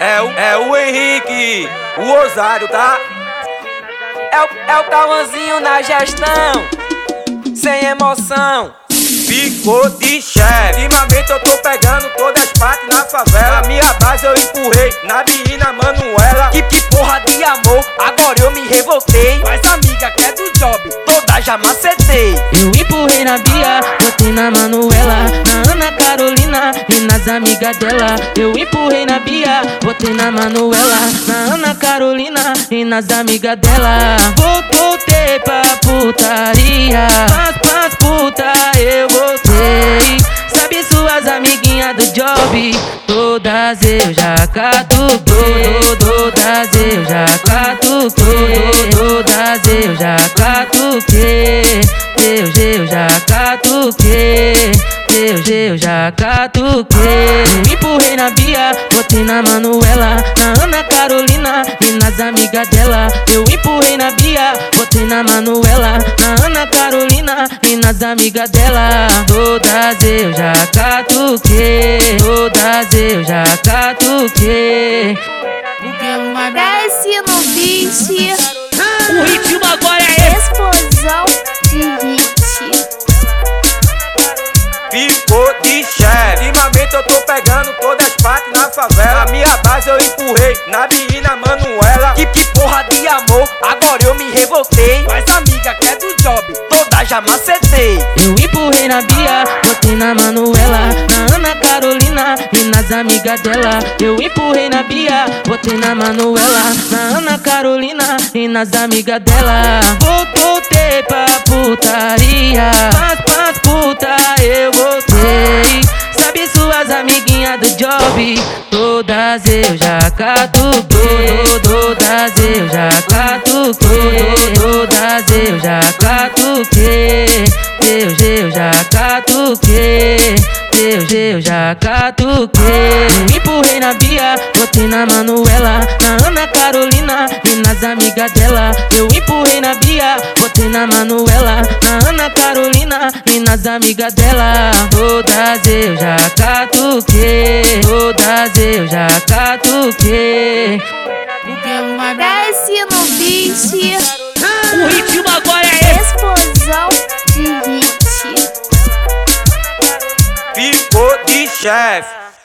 É o Henrique, o ousado, tá? É o Cauãzinho na gestão, sem emoção. Ficou de chefe. Ultimamente eu tô pegando todas as partes na favela. Na minha base eu empurrei na Bina Manuela. Que porra de amor, agora eu me revoltei. Mas amiga que é do job, toda já macetei. Eu empurrei na Bia, botei na Manuela, na Ana Carolina e nas amigas dela. Eu empurrei na Bia, botei na Manuela, na Ana Carolina e nas amigas dela. Voltei pra putaria, pras puta eu voltei. Sabe suas amiguinhas do job, todas eu já catuquei. Todas eu já catuquei. Todas eu já catuquei. Deus, eu já catuquei. Deus, eu já catuquei. Eu empurrei na Bia, botei na Manuela, na Ana Carolina e nas amigas dela. Eu empurrei na Bia, botei na Manuela, na Ana Carolina e nas amigas dela. Todas eu já catuquei. Todas eu já catuquei. Desce no beat. O ritmo agora é esse. Explosão de hit. Ficou de chefe. Ultimamente eu tô pegando todas as partes na favela. Na minha base eu empurrei na Bina Manuela. Que porra de amor, agora eu me revoltei. Mas amiga que é do job, toda já macetei. Eu empurrei na Bia, botei na Manuela, na Ana Carolina e nas amigas dela. Eu empurrei na Bia, botei na Manuela, na Ana Carolina e nas amigas dela. Voltei pra putaria, pras puta eu voltei. Sabe suas amiguinhas do job, todas eu já catuquei. Todas eu já catuquei. Todas eu já catuquei. Deus, eu já catuquei. Deus, eu já catuquei. Eu empurrei na Bia, botei na Manuela, na Ana Carolina e nas amigas dela. Eu empurrei na Bia, botei na Manuela, na Ana Carolina e nas amigas dela. Todas eu já catuquei. Todas eu já catuquei. Desce no beat. O ritmo agora é esse. Explosão de hit. Ficou de chefe.